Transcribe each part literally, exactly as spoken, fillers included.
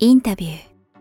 インタビュー。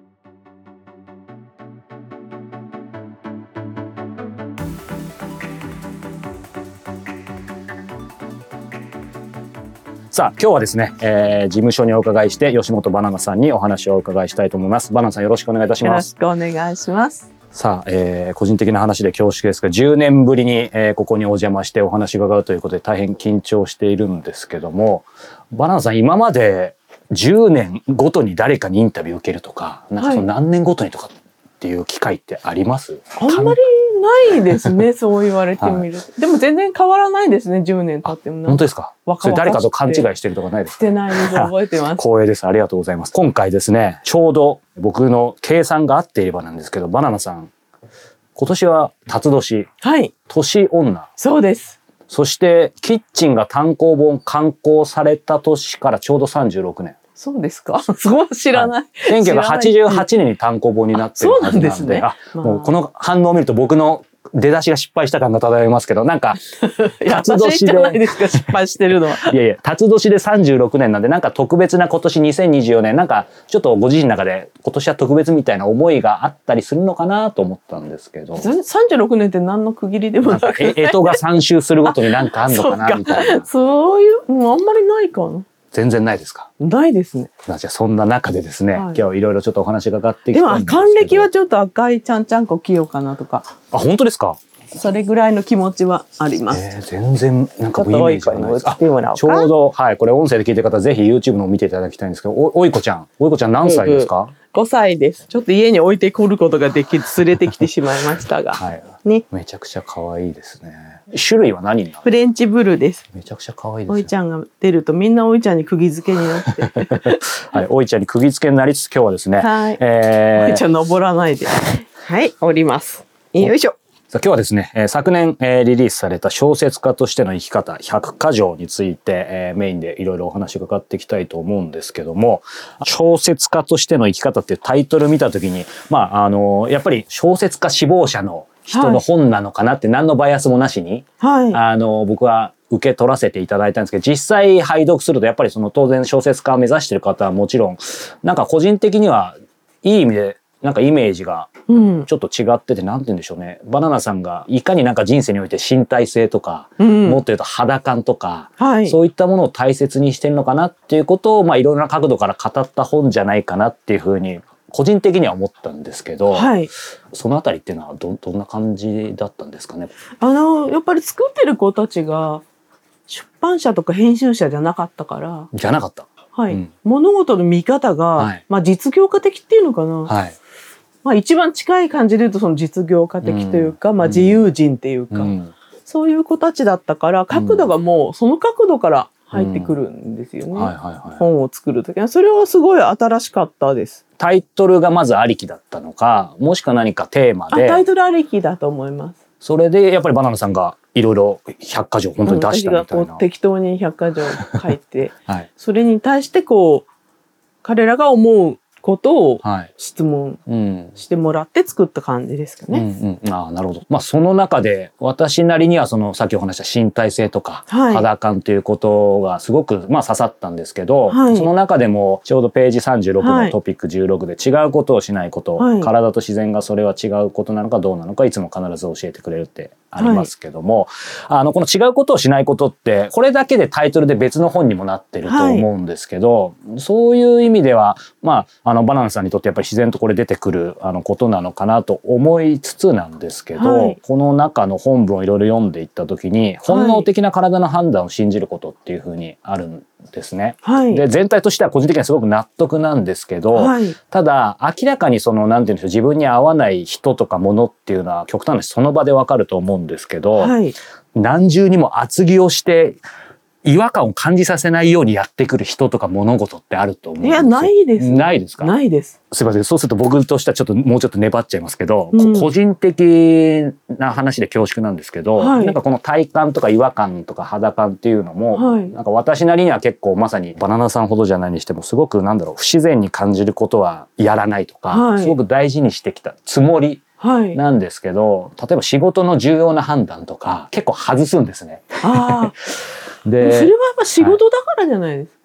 さあ今日はですね、えー、事務所にお伺いして吉本ばななさんにお話をお伺いしたいと思います。ばななさんよろしくお願いいたします。 よろしくお願いします。 さあ、えー、個人的な話で恐縮ですがじゅうねんぶりに、えー、ここにお邪魔してお話を伺うということで大変緊張しているんですけども、ばななさん今までじゅうねんごとに誰かにインタビュー受けるとか、なんかその何年ごとにとかっていう機会ってあります？ はい、あんまりないですね。そう言われてみると、はい、でも全然変わらないですね。じゅうねん経っても。 本当ですか？それ誰かと勘違いしてるとかないですか？ してないです。覚えてます。 光栄です。ありがとうございます。今回ですね、ちょうど僕の計算が合っていればなんですけど、ばななさん今年は辰年、 はい、 年女。 そうです。 そしてキッチンが単行本刊行された年からちょうどさんじゅうろくねん。 そうですか。すごい知らない。はい、 せんきゅうひゃくはちじゅうはちねんに単行本になってるはずなんで、 そうなんですね。 あ、もうこの反応を見ると僕の出だしが失敗した感が漂いますけど、なんか辰年じゃないですか、失敗してるのは。 いやいや、辰年でさんじゅうろくねんなんで、なんか特別な今年にせんにじゅうよねん、なんかちょっとご自身の中で今年は特別みたいな思いがあったりするのかなと思ったんですけど。 さんじゅうろくねんって何の区切りでもなく、 なんかえ干支がさん周するごとになんかあんのかなみたいな。 そういう、もうあんまりないかな。 全然ないですか？ ないですね。 じゃあそんな中でですね、はい、今日はいろいろちょっとお話がかかってきたんですけど。 でも還暦はちょっと赤いちゃんちゃんこ着ようかなとか。 あ、本当ですか？ それぐらいの気持ちはあります。 えー、全然なんかイメージがないです。あ、ちょうどはい、これ音声で聞いてる方ぜひ YouTube のを見ていただきたいんですけど、お、おいこちゃん、おいこちゃん何歳ですか？ ごさいです。ちょっと家に置いてくることができず連れてきてしまいましたが、 はい、 ね、 めちゃくちゃ可愛いですね。種類は何になる？ フレンチブルーです。 めちゃくちゃ可愛いです、ね。 おいちゃんが出るとみんなおいちゃんに釘付けになって、 はい、おいちゃんに釘付けになりつつ今日はですね、 はい、 えー、 おいちゃん登らないで、はい、降ります。よいしょ。 さあ今日はですね、えー、昨年、えー、リリースされた小説家としての生き方ひゃくか条について、えー、メインでいろいろお話を伺っていきたいと思うんですけども、小説家としての生き方っていうタイトル見たときに、まああのやっぱり小説家志望者の人の本なのかなって、はい、何のバイアスもなしに、はい、あの僕は受け取らせていただいたんですけど、実際拝読するとやっぱりその当然小説家を目指している方はもちろんなんか個人的にはいい意味でなんかイメージがちょっと違ってて、なんて言うんでしょうね。ばななさんがいかになんか人生において身体性とか、うん、もっと言うと肌感とか、はい、そういったものを大切にしてるのかなっていうことを、まあいろいろな角度から語った本じゃないかなっていうふうに個人的には思ったんですけど、はい、そのあたりっていうのは ど, どんな感じだったんですかね。 あのやっぱり作ってる子たちが出版社とか編集者じゃなかったから。 じゃなかった。 はい。うん、物事の見方が、はい、まあ実業家的っていうのかな。はい。まあ一番近い感じで言うとその実業家的というか、うん、まあ自由人っていうか、うん、そういう子たちだったから角度がもうその角度から入ってくるんですよね。本を作るときはそれはすごい新しかったです。 タイトルがまずありきだったのか、もしくは何かテーマで。 タイトルありきだと思います。 それでやっぱりばななさんがいろいろひゃっか条本当に出したみたいな。 私がこう適当にひゃっか条書いて、はい、それに対してこう彼らが思うことを質問してもらって作った感じですかね。 うんうん、ああ、なるほど。まあその中で私なりにはそのさっきお話した身体性とか肌感ということがすごくまあ刺さったんですけど、はい、その中でもちょうどページさんじゅうろくのトピックじゅうろくで違うことをしないこと、はい、体と自然がそれは違うことなのかどうなのかいつも必ず教えてくれるってありますけども、はい、あのこの違うことをしないことってこれだけでタイトルで別の本にもなってると思うんですけど、はい、そういう意味ではまああのバナナさんにとってやっぱり自然とこれ出てくるあのことなのかなと思いつつなんですけど、はい、この中の本文をいろいろ読んでいった時に本能的な体の判断を信じることっていうふうにあるんですね。はい、で全体としては個人的にはすごく納得なんですけど、はい、ただ明らかにそのなんていうんでしょう、自分に合わない人とかものっていうのは極端な話その場でわかると思うんですけど、はい、何重にも厚着をして違和感を感じさせないようにやってくる人とか物事ってあると思うんですよ。 いや、ないです。 ないですか？ ないです。 すいません。そうすると僕としてはちょっともうちょっと粘っちゃいますけど、うん、個人的な話で恐縮なんですけど、はい、なんかこの体感とか違和感とか肌感っていうのも、はい、なんか私なりには結構まさにバナナさんほどじゃないにしてもすごくなんだろう、不自然に感じることはやらないとか、はい、すごく大事にしてきたつもりなんですけど、例えば仕事の重要な判断とか結構外すんですね。 あでそれはやっぱ仕事だからじゃないですか。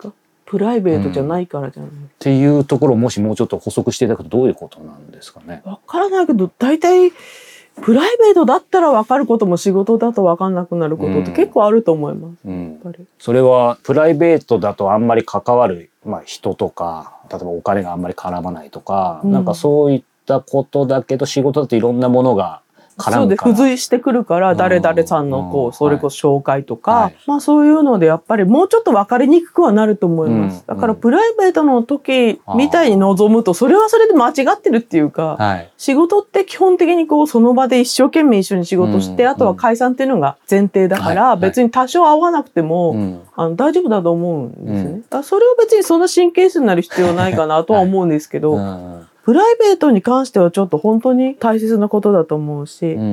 プライベートじゃないからじゃない、うん、 っていうところをもしもうちょっと補足していただくとどういうことなんですかね。 わからないけど大体プライベートだったら分かることも仕事だと分かんなくなることって結構あると思います、うん、やっぱりそれはプライベートだとあんまり関わる、まあ、人とか例えばお金があんまり絡まないとか、うん、なんかそういったことだけど仕事だといろんなものがそうで付随してくるから誰々さんのこうそれこそ紹介とか、はい、まあそういうのでやっぱりもうちょっと分かりにくくはなると思います、うん、だからプライベートの時みたいに望むとそれはそれで間違ってるっていうか、はい、仕事って基本的にこうその場で一生懸命一緒に仕事して、うん、あとは解散っていうのが前提だから、はい、別に多少合わなくても、はい、あの大丈夫だと思うんですね、うん、だからそれを別にそんな神経質になる必要ないかなとは思うんですけど、はいうんプライベートに関してはちょっと本当に大切なことだと思うし、うん、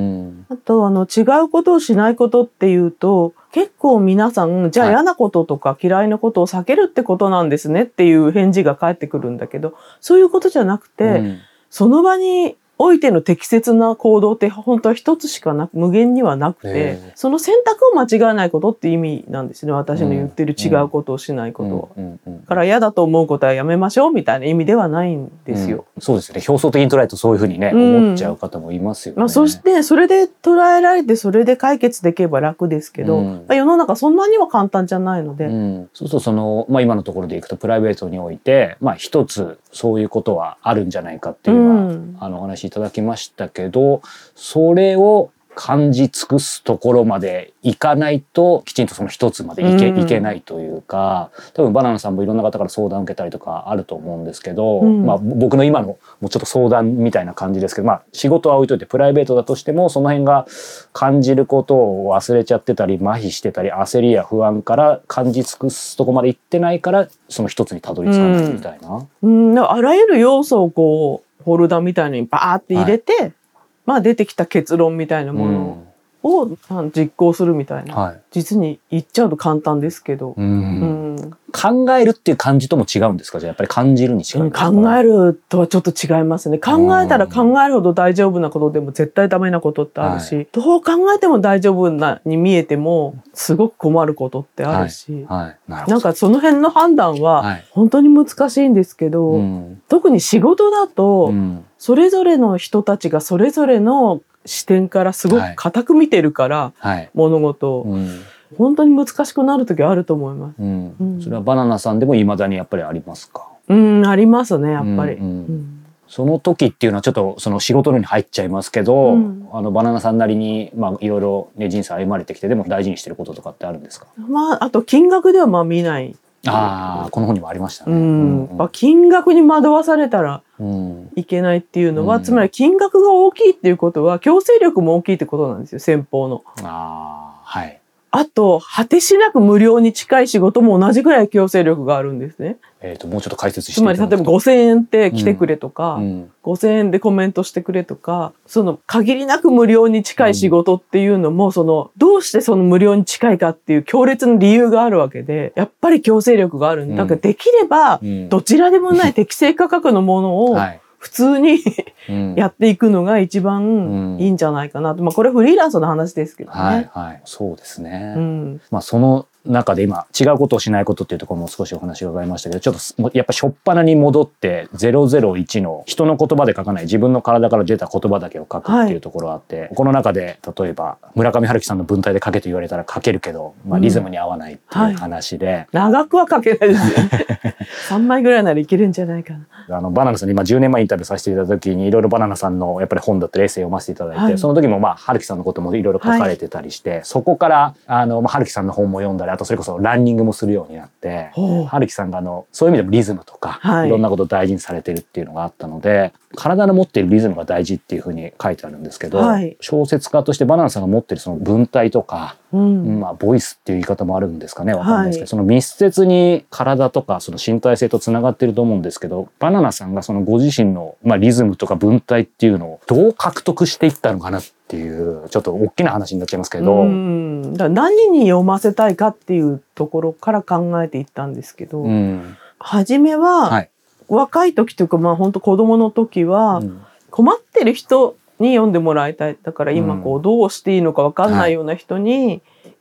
あとあの違うことをしないことっていうと結構皆さんじゃあ嫌なこととか嫌いなことを避けるってことなんですねっていう返事が返ってくるんだけどそういうことじゃなくて、うん、その場においての適切な行動って本当は一つしかなく無限にはなくてその選択を間違わないことって意味なんですね私の言ってる違うことをしないことは、だから嫌だと思うことはやめましょうみたいな意味ではないんですよ、 うん、そうですね表層的に捉えるとそういうふうにね、うん、思っちゃう方もいますよね、 まあ、そしてそれで捉えられてそれで解決できれば楽ですけど、うんまあ、世の中そんなには簡単じゃないので、うん、 そうするとその、まあ、今のところでいくとプライベートにおいて、まあ、一つそういうことはあるんじゃないかっていうのは、うん、あのお話いただきましたけどそれを感じ尽くすところまでいかないときちんとその一つまでいけ、うん、いけないというか多分バナナさんもいろんな方から相談を受けたりとかあると思うんですけど、うんまあ、僕の今のもうちょっと相談みたいな感じですけど、まあ、仕事は置いといてプライベートだとしてもその辺が感じることを忘れちゃってたり麻痺してたり焦りや不安から感じ尽くすとこまでいってないからその一つにたどり着かないみたいな、 うんうん、あらゆる要素をこうフォルダみたいにバーって入れて、はいまあ出てきた結論みたいなものを、うん、実行するみたいな、はい、実に言っちゃうと簡単ですけど、うんうん、考えるっていう感じとも違うんですかじゃあやっぱり感じるに近いんですか、 うん、考えるとはちょっと違いますね考えたら考えるほど大丈夫なことでも絶対ダメなことってあるし、はい、どう考えても大丈夫なに見えてもすごく困ることってあるし、はいはい、なるほど。なんかその辺の判断は本当に難しいんですけど、はい、特に仕事だと、うんそれぞれの人たちがそれぞれの視点からすごく固く見てるから、はい、物事を、うん、本当に難しくなる時あると思います、うんうん、それはバナナさんでも未だにやっぱりありますか？ うんありますねやっぱり、うんうんうん、その時っていうのはちょっとその仕事のに入っちゃいますけど、うん、あのバナナさんなりにまあいろいろね人生歩まれてきてでも大事にしてることとかってあるんですか？ まああと金額ではまあ見ないああこの本にもありましたね、 うんうんうん、金額に惑わされたらいけないっていうのは、うん、つまり金額が大きいっていうことは強制力も大きいってことなんですよ先方の。 あーはいあと果てしなく無料に近い仕事も同じぐらい強制力があるんですね。 えーと、もうちょっと解説してつまり例えばごせんえんって来てくれとか、うんうん、ごせんえんでコメントしてくれとかその限りなく無料に近い仕事っていうのも、うん、そのどうしてその無料に近いかっていう強烈な理由があるわけでやっぱり強制力があるんだ、うん、だからできればどちらでもない適正価格のものを、はい普通にやっていくのが一番いいんじゃないかなと、まあこれフリーランスの話ですけどね。 はいはい、そうですね。うん、まあその中で今違うことをしないことっていうところも少しお話を伺いましたけどちょっとやっぱ初っ端に戻ってゼロゼロいちの人の言葉で書かない自分の体から出た言葉だけを書くっていうところがあって、はい、この中で例えば村上春樹さんの文体で書けと言われたら書けるけど、まあ、リズムに合わないっていう話で、うんはい、 長くは書けないですよねさんまいぐらいならいけるんじゃないかな。 あのバナナさんに今じゅうねんまえインタビューさせていただいた時にいろいろバナナさんのやっぱり本だったりエッセイを読ませていただいて、はい、その時もまあ春樹さんのこともいろいろ書かれてたりして、はい、そこからあの、まあ、春樹さんの本も読んだりあとそれこそランニングもするようになって春樹さんがあのそういう意味でもリズムとか、はい、いろんなことを大事にされてるっていうのがあったので体の持っているリズムが大事っていうふうに書いてあるんですけど、はい、小説家としてバナナさんが持っているその文体とか、うんまあ、ボイスっていう言い方もあるんですかねわかんないですけど、はい、その密接に体とかその身体性とつながっていると思うんですけどバナナさんがそのご自身の、まあ、リズムとか文体っていうのをどう獲得していったのかなっていうちょっと大きな話になっちゃいますけどうんだから何に読ませたいかっていうところから考えていったんですけど、うん、初めは、はい、若い時というかまあ本当子供の時は、うん、困ってる人に読んでもらいたいだから今こうどうしていいのか分かんないような人に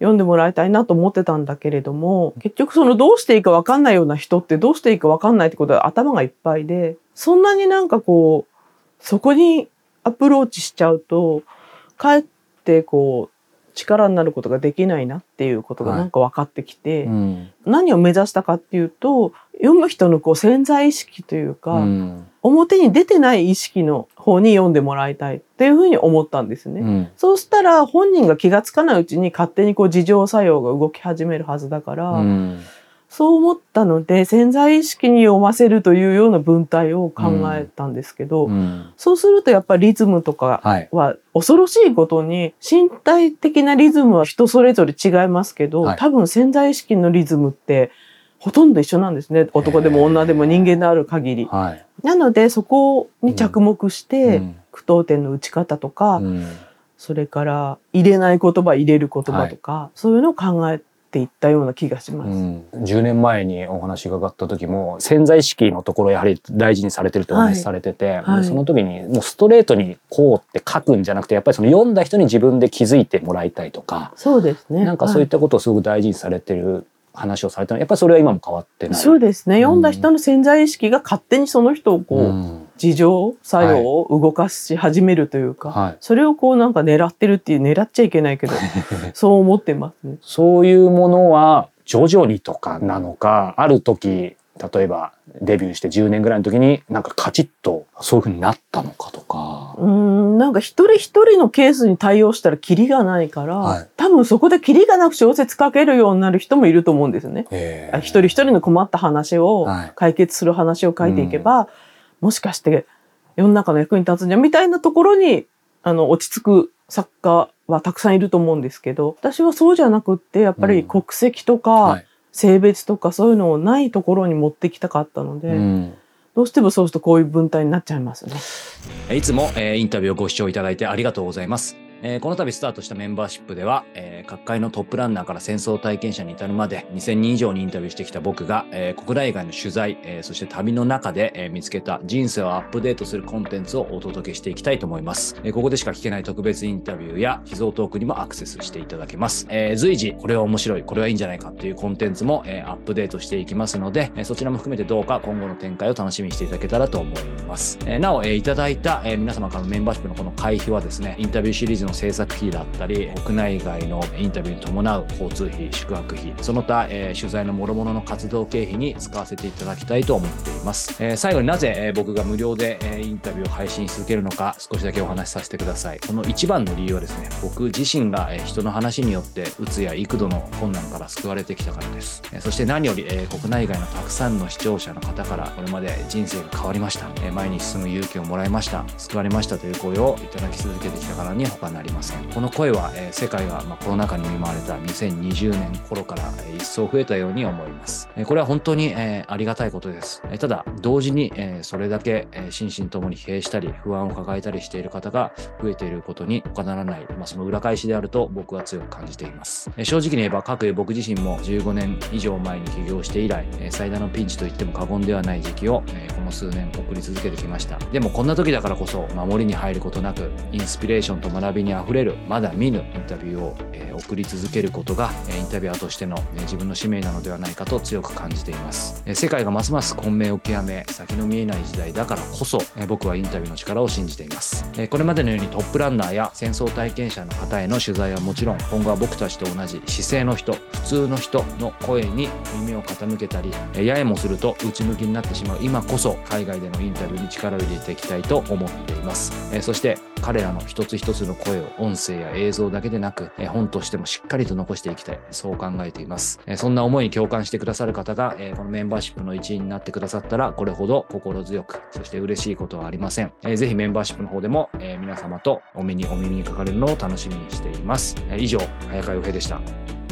読んでもらいたいなと思ってたんだけれども、結局そのどうしていいか分かんないような人ってどうしていいか分かんないってことは頭がいっぱいで、そんなになんかこうそこにアプローチしちゃうとかえってこう力になることができないなっていうことがなんか分かってきて、はい、うん、何を目指したかっていうと、読む人のこう潜在意識というか、うん、表に出てない意識の方に読んでもらいたいっていうふうに思ったんですね、うん、そうしたら本人が気がつかないうちに勝手にこう自浄作用が動き始めるはずだから、うん、そう思ったので潜在意識に読ませるというような文体を考えたんですけど、うんうん、そうするとやっぱりリズムとかは恐ろしいことに身体的なリズムは人それぞれ違いますけど、はい、多分潜在意識のリズムってほとんど一緒なんですね。男でも女でも人間である限り、はい、なのでそこに着目して、うん、句読点の打ち方とか、うん、それから入れない言葉入れる言葉とか、はい、そういうのを考えていったような気がします、うん、 じゅうねんまえにお話が伺った時も潜在意識のところやはり大事にされてるってお話されてて、はいはい、その時にもうストレートにこうって書くんじゃなくて、やっぱりその読んだ人に自分で気づいてもらいたいとか、 そうですね、 なんかそういったことをすごく大事にされてる話をされたのはやっぱりそれは今も変わってない。 そうですね、読んだ人の潜在意識が勝手にその人をこう、うん、自浄作用を動かし始めるというか、はい、それをこうなんか狙ってるっていう、狙っちゃいけないけどそう思ってますね。 そういうものは徐々にとかなのか、ある時例えばデビューしてじゅうねんぐらいの時になんかカチッとそういう風になったのかとか。 うーん、なんか一人一人のケースに対応したらキリがないから、はい、多分そこでキリがなく小説書けるようになる人もいると思うんですね。一人一人の困った話を、はい、解決する話を書いていけば、うん、もしかして世の中の役に立つんじゃみたいなところにあの落ち着く作家はたくさんいると思うんですけど、私はそうじゃなくってやっぱり国籍とか、うん、はい、性別とかそういうのをないところに持ってきたかったので、うん、どうしてもそうするとこういう文体になっちゃいますね。 いつも、えー、インタビューをご視聴いただいてありがとうございます。えー、この度スタートしたメンバーシップでは、えー、各界のトップランナーから戦争体験者に至るまでにせんにん以上にインタビューしてきた僕が、えー、国内外の取材、えー、そして旅の中で、えー、見つけた人生をアップデートするコンテンツをお届けしていきたいと思います。えー、ここでしか聞けない特別インタビューや秘蔵トークにもアクセスしていただけます。えー、随時これは面白い、これはいいんじゃないかっていうコンテンツも、えー、アップデートしていきますので、えー、そちらも含めてどうか今後の展開を楽しみにしていただけたらと思います。えー、なお、えー、いただいた、えー、皆様からのメンバーシップのこの会費はですね、インタビューシリーズの制作費だったり国内外のインタビューに伴う交通費、宿泊費、その他、えー、取材の諸々の活動経費に使わせていただきたいと思っています。えー、最後になぜ、えー、僕が無料で、えー、インタビューを配信し続けるのか少しだけお話しさせてください。この一番の理由はですね、僕自身が、えー、人の話によってうつや幾度の困難から救われてきたからです。えー、そして何より、えー、国内外のたくさんの視聴者の方からこれまで人生が変わりました、えー、前に進む勇気をもらいました、救われましたという声をいただき続けてきたからに他なりません。この声は、えー世界がまあコロナ禍に見舞われたにせんにじゅうねん頃から一層増えたように思います。これは本当にありがたいことです。ただ同時にそれだけ心身ともに疲弊したり不安を抱えたりしている方が増えていることに他ならない、まあ、その裏返しであると僕は強く感じています。正直に言えば各僕自身もじゅうごねん以上前に起業して以来最大のピンチと言っても過言ではない時期をこの数年送り続けてきました。でもこんな時だからこそ守りに入ることなくインスピレーションと学びにあふれるまだ見ぬインタビューを、えー、送り続けることが、えー、インタビュアーとしての、ね、自分の使命なのではないかと強く感じています。えー、世界がますます混迷を極め先の見えない時代だからこそ、えー、僕はインタビューの力を信じています。えー、これまでのようにトップランナーや戦争体験者の方への取材はもちろん、今後は僕たちと同じ姿勢の人、普通の人の声に耳を傾けたり、えー、ややもすると内向きになってしまう今こそ海外でのインタビューに力を入れていきたいと思っています。えー、そして彼らの一つ一つの声を音声や映像だけでなく、えー、本としてもしっかりと残していきたい、そう考えています。えー、そんな思いに共感してくださる方が、えー、このメンバーシップの一員になってくださったらこれほど心強く、そして嬉しいことはありません。えー、ぜひメンバーシップの方でも、えー、皆様とお目にお耳にかかれるのを楽しみにしています。えー、以上、早川洋平でした。